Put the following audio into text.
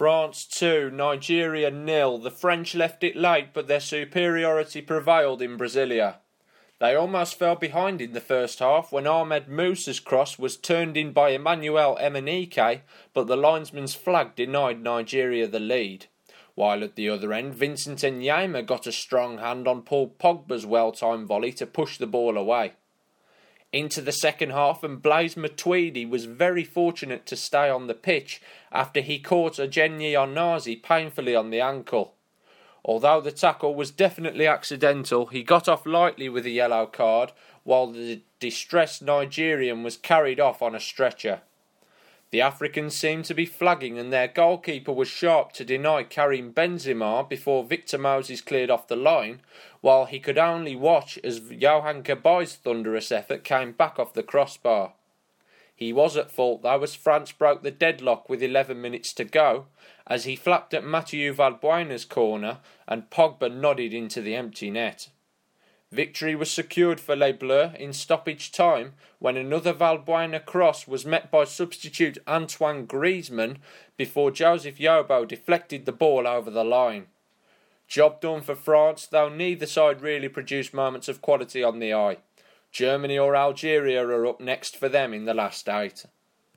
France 2, Nigeria 0. The French left it late, but their superiority prevailed in Brasilia. They almost fell behind in the first half when Ahmed Musa's cross was turned in by Emmanuel Emenike, but the linesman's flag denied Nigeria the lead. While at the other end, Vincent Enyema got a strong hand on Paul Pogba's well-timed volley to push the ball away. Into the second half, and Blaise Matuidi was very fortunate to stay on the pitch after he caught Ojenyi Onazi painfully on the ankle. Although the tackle was definitely accidental, he got off lightly with a yellow card, while the distressed Nigerian was carried off on a stretcher. The Africans seemed to be flagging, and their goalkeeper was sharp to deny Karim Benzema before Victor Moses cleared off the line, while he could only watch as Yohan Cabay's thunderous effort came back off the crossbar. He was at fault though, as France broke the deadlock with 11 minutes to go, as he flapped at Mathieu Valbuena's corner and Pogba nodded into the empty net. Victory was secured for Les Bleus in stoppage time when another Valbuena cross was met by substitute Antoine Griezmann before Joseph Yobo deflected the ball over the line. Job done for France, though neither side really produced moments of quality on the eye. Germany or Algeria are up next for them in the last 8.